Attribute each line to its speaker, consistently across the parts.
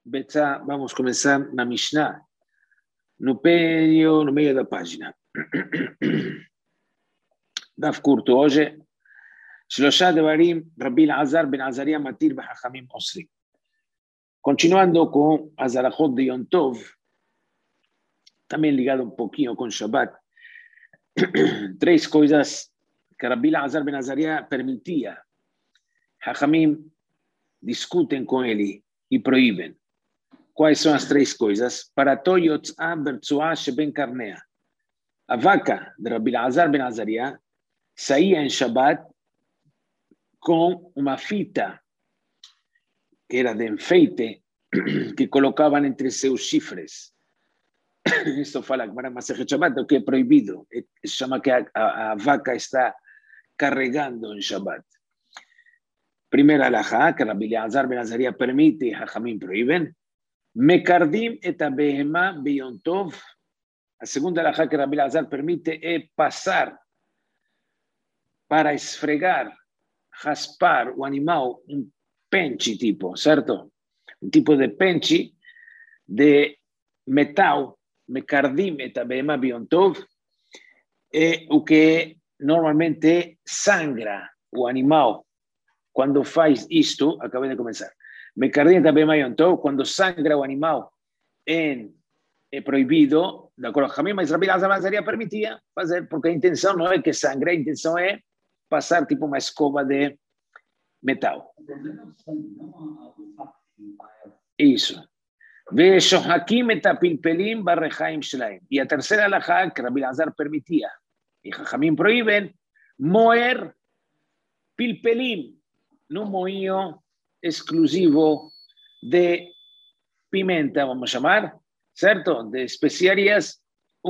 Speaker 1: Betzá, vamos começar na Mishnah, no meio da página. Daf curto hoje. Shlosha devarim, Rabbi Elazar ben Azaria matir b'chachamim osrim. Continuando com as alachot de Yom Tov, também ligado um pouquinho com Shabbat, três coisas que Rabbi Elazar ben Azaria permitia. Chachamim discutem com ele e proíbem. Quais são as três coisas? Parato yotz'a bertzu'a sheben karnea. A vaca de Rabbi Elazar ben Azaria saía em Shabbat com uma fita que era de enfeite que colocavam entre seus chifres. Isso fala Gemara Masechet Shabbat, o que é proibido. Chama que a vaca está carregando em Shabbat. Primeira alahá, que Rabbi Elazar ben Azaria permite e Chachamim proíbem. Mekardim et abehema beyom tov. A segunda alahá que Rabbi Elazar permite é passar para esfregar, raspar o animal, um pente tipo, certo? Um tipo de pente de metal, mekardim et abehema beyom tov, é o que normalmente sangra o animal. Quando faz isto, acabei de começar. Mekardim et abehema beyom tov, quando sangra o animal é proibido, de acordo com a mim, mas Rabbi Elazar ben Azaria permitia fazer, porque a intenção não é que sangre, a intenção é passar tipo uma escova de metal. Isso. E a terceira alahá que Rabbi Elazar permitia, e Chachamim proíbem, moer pilpelim, num moinho exclusivo de pimenta, vamos chamar, certo? De especiarias,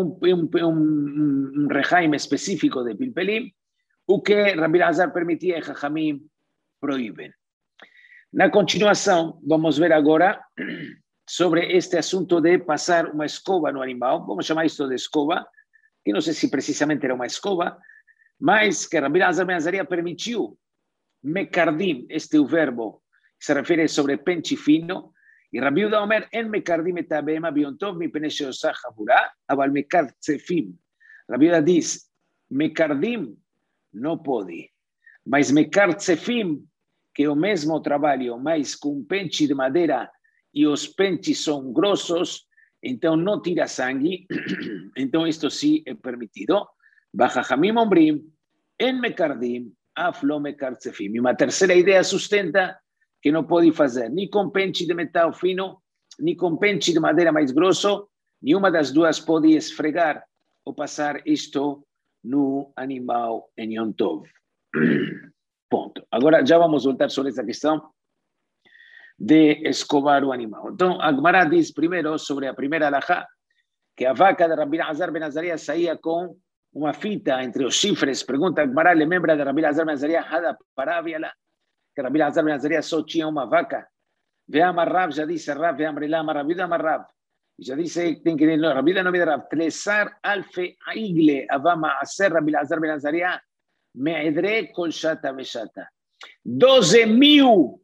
Speaker 1: rejaim específico de pilpelim, o que Rabbi Elazar permitia e Chachamim proíbem. Na continuação, vamos ver agora sobre este assunto de passar uma escova no animal. Vamos chamar isto de escova, que não sei se precisamente era uma escova, mas que Rabbi Elazar ben Azaria permitiu. Mekardim, este é o verbo que se refere sobre pente fino. E Rabbi Yehuda Omer, en mekardim et abehema beyom tov mipnei she'osah chavura, aval mekartzefim. Rabbi Yehuda diz, mekardim não pode, mas mekartzefim, que é o mesmo trabalho, mas com pente de madeira e os pentes são grossos, então não tira sangue, então isto sim é permitido. Bachachamim ombrim, en mekardim, af lo mekartzefim. E uma terceira ideia sustenta que não pode fazer nem com pente de metal fino, nem com pente de madeira mais grosso, nenhuma das duas pode esfregar ou passar isto no animal em Yom Tov. Ponto. Agora já vamos voltar sobre essa questão de escovar o animal. Então, a Gemara diz primeiro sobre a primeira alahá, que a vaca de Rabbi Elazar ben Azaria saía com uma fita entre os chifres. Pergunta a Gemara, lembra de Rabbi Elazar ben Azaria, Hada Paraviala, que Rabbi Elazar ben Azaria só tinha uma vaca. Veama Rav, já disse Rav, veama Relama, Rabbi Yehuda Rav. Já disse que tem que ir, Rabbi Yehuda não me Rav, Tlesar alfe aigle, avama aser Rabbi Elazar ben Azaria, me'edre kol shata veshata. 12.000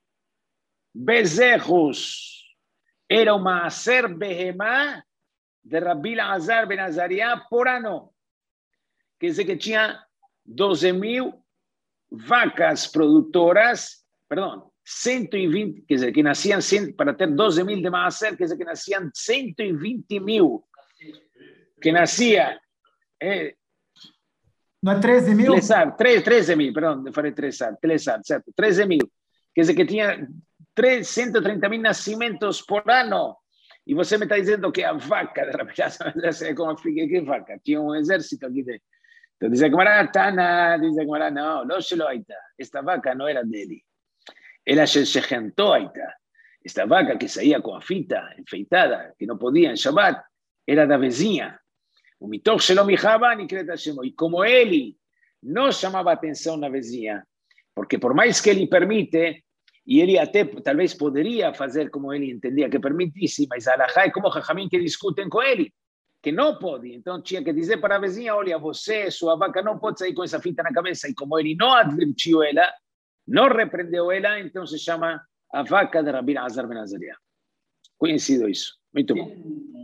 Speaker 1: bezerros era uma aser behemá de Rabbi Elazar ben Azaria por ano. Quer dizer que tinha 12.000 vacas produtoras, perdão, 120, quer dizer, que nasciam, para ter 12.000 de maaser, quer dizer, que nasciam 120.000, que nascia...
Speaker 2: Não é 13.000?
Speaker 1: 13.000, perdão, eu falei Tlesar, certo, 13.000, quer dizer que tinha 130.000 nascimentos por ano, e você me está dizendo que a vaca de Rabbi Elazar é como fica, que vaca? Tinha um exército aqui de... Então diz a Gemara, Tana, diz a Gemara, não, lo shelo aita, esta vaca não era dele, ela se gentou aita, esta vaca que saía com a fita enfeitada, que não podia em Shabbat, era da vizinha, o mitoch shelo mijaba, ni kreta shemo, e como ele não chamava atenção na vizinha, porque por mais que ele permite, e ele até talvez poderia fazer como ele entendia que permitisse, mas a alahá é como Chachamim que discutem com ele, que não pode. Então tinha que dizer para a vizinha, olha, você, sua vaca não pode sair com essa fita na cabeça. E como ele não advertiu ela, não repreendeu ela, então se chama a vaca de Rabbi Elazar ben Azaria. Conhecido isso. Muito bom.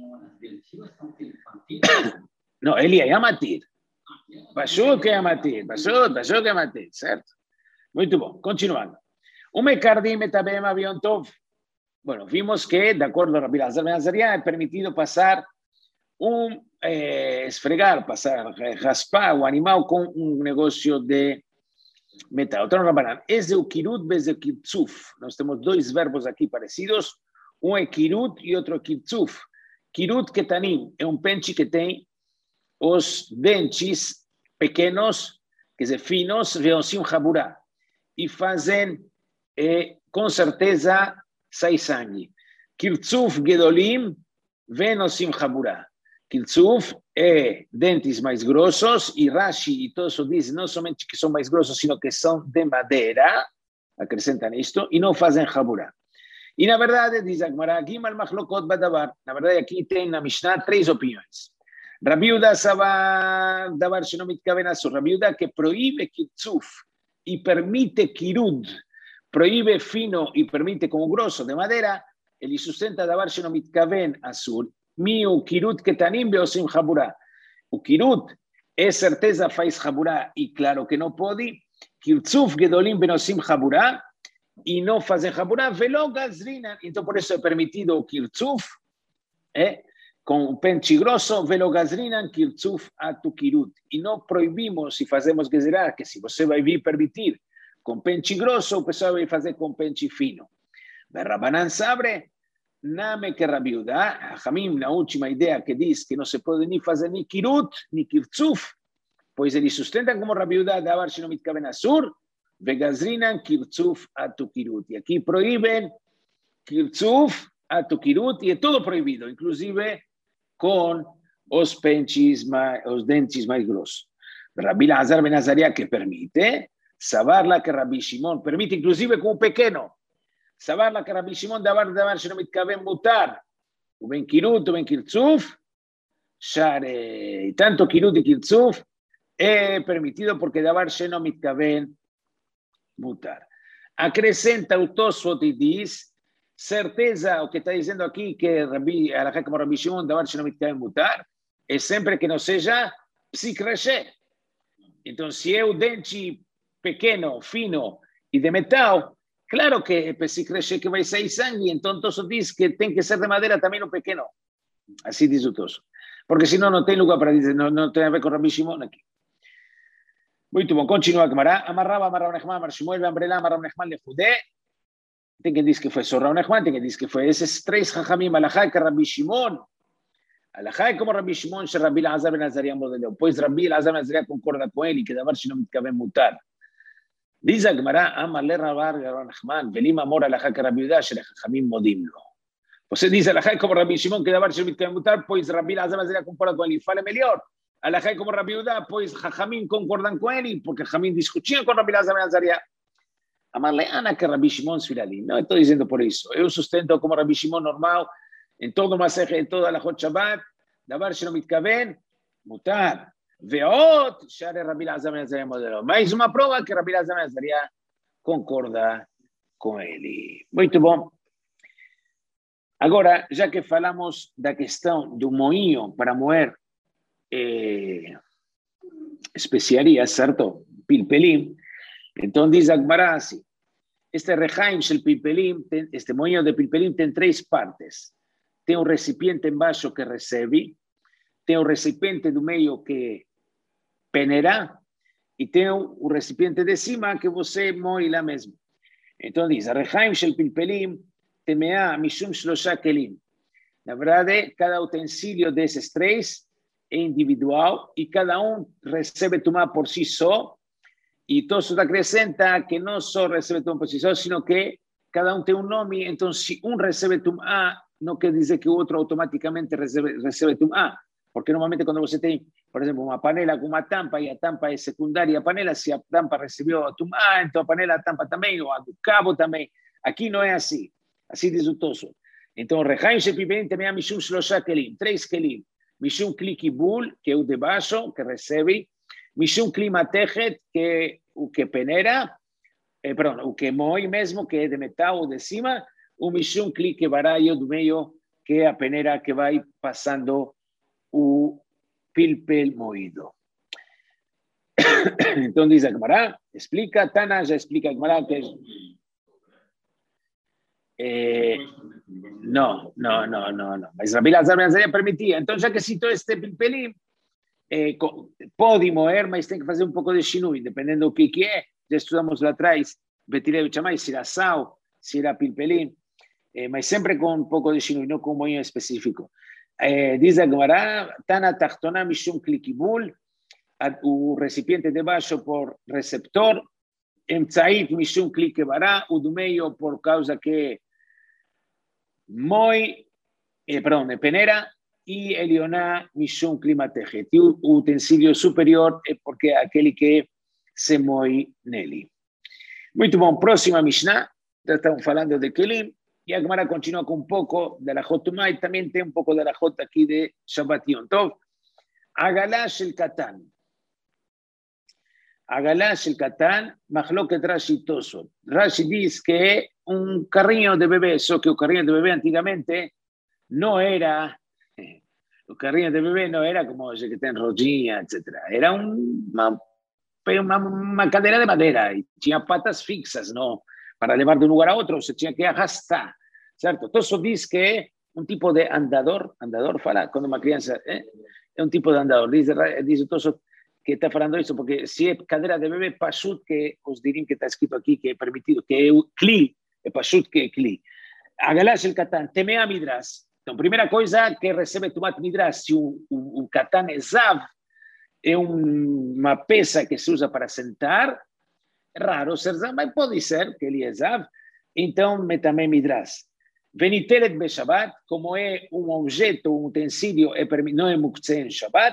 Speaker 1: Não, ele é Yamatir. Pashut que é Yamatir. Pashut que é Yamatir, certo? Muito bom. Continuando. O Mekardim também avião tov. Bueno, vimos que, de acordo a Rabbi Elazar ben Azariah, é permitido passar esfregar, passar, raspar o animal com um negócio de metal. Então, Rabanan, esse é o kirut, esse é o kirtzuf. Nós temos dois verbos aqui parecidos. Um é kirut e outro é kirtzuf. Kirut ketanim é um peixe que tem os dentes pequenos, quer dizer, finos, veosim haburá, e fazem, com certeza, sai sangue. Kirtzuf gedolim, venosim haburá. Kirtzuf é dentes mais grossos, e Rashi e todos dizem não somente que são mais grossos, sino que são de madeira, acrescentam isto, e não fazem haburá. E na verdade, diz a Gemara, Gimal Machlokot Badavar, na verdade aqui tem na Mishnah 3 opiniões. Rabi Yehuda Savar Davar Shenomit Kaven Asur, Rabi Yehuda que proíbe Kirtzuf e permite Kirud, proíbe fino e permite como grosso de madeira, ele sustenta Davar Shenomit Kaven Asur, Miu Kirut Ketanim Beosim Haburá. O Kirut é certeza faz Haburá e claro que não pode, Kirtzuf Gedolim Benosim Haburá, e não fazem Haburá, velo gazrina. Então, por isso é permitido o Kirtzuf, com o pente grosso, velo gazrina, Kirtzuf atu Kirut. E não proibimos, se fazemos gezerá, que se você vai vir permitir com pente grosso, o pessoal vai fazer com pente fino. Rabanan sabe, name que Rabi Yehuda, Hamim, na última ideia que diz que não se pode nem fazer nem Kirut, nem Kirtzuf, pois eles sustentam como Rabi Yehuda, davar shenomit kaven asur, vegazrinan kirtzuf atu kirut. E aqui proíbem kirtzuf atu kirut, e é tudo proibido, inclusive com os pentes, os dentes mais grossos. Rabbi Elazar ben Azariah que permite, Savarla que Rabbi Shimon permite, inclusive com o pequeno. Savarla que Rabbi Shimon davar shenomit kaven mutar, o ben kirut, o ben kirtzuf, share, tanto kirut e kirtzuf, é permitido porque davar shenomit kaven mutar. Acrescenta o Tosfot e diz, certeza, o que está dizendo aqui, que Rabbi, alahá como Rabbi Shimon, davar shenomit kaven mutar, é sempre que não seja psicreche. Então, se é o dente pequeno, fino e de metal, claro que é psicreche que vai sair sangue, então Tosfot diz que tem que ser de madeira também o pequeno. Assim diz o Tosfot. Porque senão não tem lugar para dizer, não tem a ver com Rabbi Shimon aqui. Muito bom, continua a Gemara. Amarrava Nechman, Amar Shmuel, Ambrela, Amarrava Nechman, Lefudé. Tem quem diz que foi só Rav Nechman, tem quem diz que foi esses três Chachamim, alahá que Rabbi Shimon. Alahá como Rabbi Shimon, que Rabbi Elazar ben Azariah modelou. Pois Rabbi Elazar ben Azariah concorda com ele, que davar shenomit kaven mutar. Diz a Gemara, Amar le Rav Nechman, velim amor alahá que Rabbi Yehuda, shel Chachamim modimlo. Você diz alahá como Rabbi Shimon, que davar shenomit kaven mutar, pois Rabbi Elazar ben Azariah concorda com ele. Fale melhor. Alahá como Rabbi Yehuda, pois Chachamim concordam com ele, porque Chachamim discutiam com Rabbi Elazar ben Azariah. Amarle Ana que Rabbi Shimon Sfiralim. Não estou dizendo por isso. Eu sustento como Rabbi Shimon normal, em todo o Masech, em toda a Lachot Shabbat, davar shenomit kaven mutar. Veot, share Rabbi Elazar ben Azariah modelou. Mais uma prova que Rabbi Elazar ben Azariah concorda com ele. Muito bom. Agora, já que falamos da questão do moinho para moer especiarias, certo? Pilpelim. Então diz a Gemara assim, este rehaim shel pilpelim, este moinho de pilpelim tem três partes. Tem um recipiente embaixo que recebe, tem um recipiente do meio que peneira e tem o recipiente de cima que você moe lá mesmo. Então diz, rehaim shel pilpelim temea mishum shlosha kelim. Na verdade, cada utensílio desses três é individual e cada um recebe tumá por si só. E Tosfot acrescenta que não só recebe tumá por si só, sino que cada um tem um nome. Então, se um recebe tumá, não quer dizer que o outro automaticamente recebe tumá. Porque normalmente quando você tem, por exemplo, uma panela com uma tampa e a tampa é secundária à panela, se a tampa recebeu a tumá, então a panela, a tampa também, ou a do cabo também. Aqui não é assim. Assim diz o Tosfot. Então, rehaim shepipim também há mishum shlosha kelim, três kelim. Mishum kli kibul, que é o de baixo, que recebe. Mishum kli matechet, que é o que peneira. Perdão, o que moe mesmo, que é de metal ou de cima. o Mishum Kli Kevara do meio, que é a peneira que vai passando o pilpel moído. Então diz a Gemara, explica, Tana já explica a Gemara que não. Mas Rabi Lazar Ben Azariah permitia. Então, já que citou este pilpelim, pode moer, mas tem que fazer um pouco de shinui, dependendo do que é. Já estudamos lá atrás, Betileu Chamai, se era sal, se era pilpelim, mas sempre com um pouco de shinui, não com um moinho específico. Diz a Gemara, Tana Tachtona Mishum Klikibul, o recipiente de baixo por receptor, Emtzait Mishum Klikebara, o do meio por causa que peneira, e Elioná Mishum Klimatejet. E o utensílio superior é porque é aquele que se moe nele. Muito bom, próxima Mishnah, já estamos falando de Kelim, e a Gemara continua com um pouco da Lachot Tumá, e também tem um pouco da Lachot aqui de Shabbat Yom Tov. Agalá Shel Katan. Agalá Shel Katan, Machloket Rashi Tosot. Rashi diz que é um carrinho de bebê, só que o carrinho de bebê antigamente não era, o carrinho de bebê não era como esse que tem rodinha, etc. Era uma cadeira de madeira e tinha patas fixas, não? Para levar de um lugar a outro, você tinha que arrastar, certo? Tosot diz que é um tipo de andador fala, quando uma criança, é um tipo de andador, diz o Tosot, que está falando isso, porque se é cadeira de bebê, pashut, que os dirim que está escrito aqui, que é permitido, que é o kli, é pashut que é kli. Agalá Shel Katan, temea midras. Então, primeira coisa que recebe tumat midras, se o katan é zav, é uma peça que se usa para sentar, é raro ser zav, mas pode ser que ele é zav, então metame midras. Veniteret be Shabbat, como é um objeto, um utensílio, não é muktzeh em Shabbat,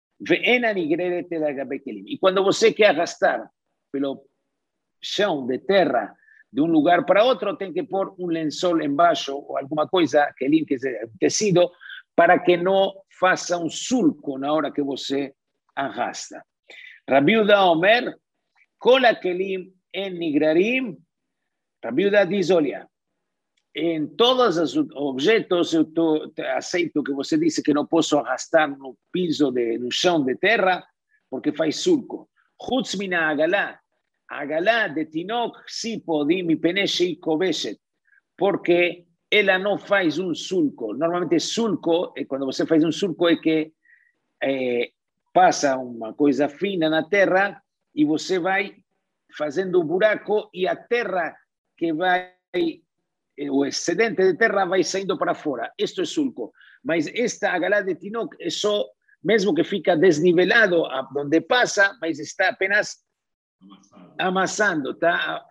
Speaker 1: e quando você quer arrastar pelo chão de terra de um lugar para outro, tem que pôr um lençol embaixo ou alguma coisa, kelim, que é tecido, para que não faça um sulco na hora que você arrasta. Rabi Yehuda Omer, kol kelim en nigrarim. Rabi Yehuda diz, olha, em todos os objetos, eu aceito que você disse que não posso arrastar no piso, no chão de terra, porque faz sulco. Chutz mina agalá. Agalá de tinok, si podim e peneche e koveshet, porque ela não faz um sulco. Normalmente sulco, quando você faz um sulco, é que passa uma coisa fina na terra e você vai fazendo um buraco e a terra que vai... o excedente de terra vai saindo para fora. Isto é sulco. Mas esta agalá de tinok é só, mesmo que fica desnivelado onde passa, mas está apenas amassando, está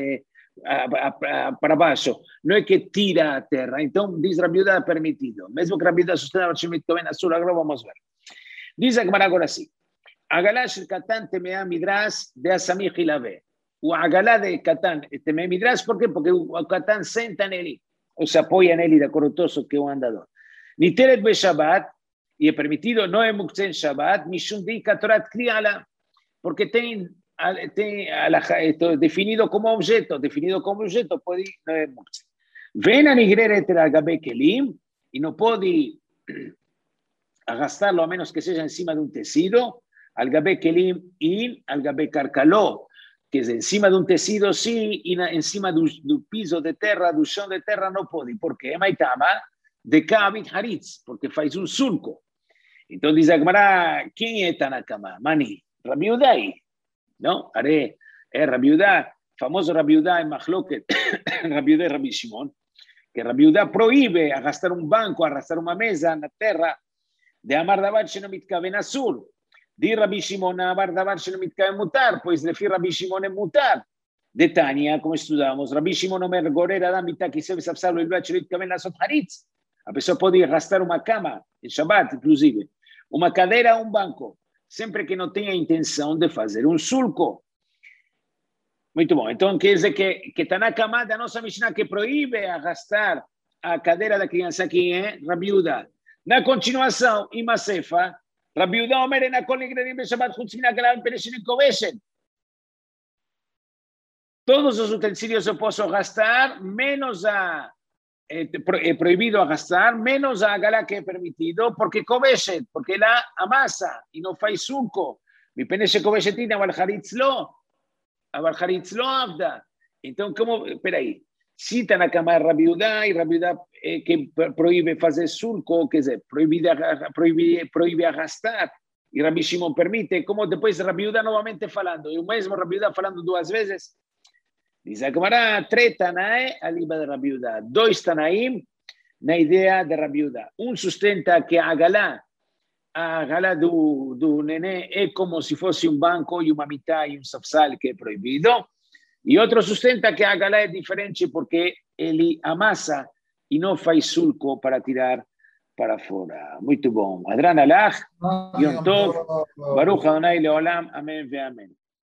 Speaker 1: para baixo. Não é que tira a terra. Então, diz Rabi Yehuda, permitido. Mesmo que Rabi Yehuda sustenta o Shemit Toven Azul, agora vamos ver. Diz a Gemara agora assim. Agalá shel katan temea midras de asamich hilave. O agalá de Katan temea midras, ¿por qué? Porque o Katan senta nele, ou se apoia nele, de acordo toso que é um andador. Niteret be Shabbat, e é permitido, não é muktzeh Shabbat, mishum di katorat kriala, porque tem definido como objeto, pode, não é muktzeh. Ven a nigreret el agabe kelim, e não pode arrastarlo a menos que seja em cima de um tecido, al gabe kelim e al gabe karkaló, que é em cima de um tecido sim, e em cima do piso de terra, do chão de terra não pode. Por quê? Maitama de Kavit Haritz, porque faz um sulco. Então diz a Gemara, quem é Tanakama? Mani, Rabi Yehuda, não? É Rabi Yehuda, famoso Rabi Yehuda em Machloket, Rabi Yehuda e Rabi Shimon, que Rabi Yehuda proíbe arrastar um banco, arrastar uma mesa na terra, de amar davar sheno mitkaven asur. Di Rabbi Shimon, amar davar sheno mitkaven mutar, pois lefi Rabbi Shimon é mutar. De Tânia, como estudamos, Rabbi Shimon omer gorer adam bitakisev sapsalo ilvat sheno mitkaven lasot haritz. A pessoa pode arrastar uma cama, em Shabbat, inclusive, uma cadeira ou um banco, sempre que não tenha intenção de fazer um sulco. Muito bom. Então, quer dizer que está na cama da nossa Mishnah que proíbe arrastar a cadeira da criança, quem é? Rabi Yehuda. Na continuação, em Masefa, Rabi Yehuda Omer na kol nigrerim beShabbat chutz min hagalah peneshin koveshet. Todos os utensílios eu posso arrastar, menos a prohibido arrastrar, menos a Agalá que é permitido, porque Kobeshet, porque ela amassa e não faz sulco. Mi pene se Kobeshetina, Abalharitzlo Avda. Então, como, peraí, se está na cama Rabiudá, e Rabiudá que proíbe fazer sulco, quer dizer, proíbe arrastar, e Rabi Shimon permite, como depois Rabiudá novamente falando, e o mesmo Rabiudá falando duas vezes, diz a Gemara, três Tanae, a liba de Rabiudá, dois Tanaim, na ideia de Rabiudá. Um sustenta que a Agalá do nenê é como se fosse um banco e uma mitad e um safsal que é proibido. E outro sustenta que a Agalá é diferente porque ele amassa e não faz sulco para tirar para fora. Muito bom. Adran Alach, Yom Tov, Baruch Adonai Leolam, Amém ve Amém.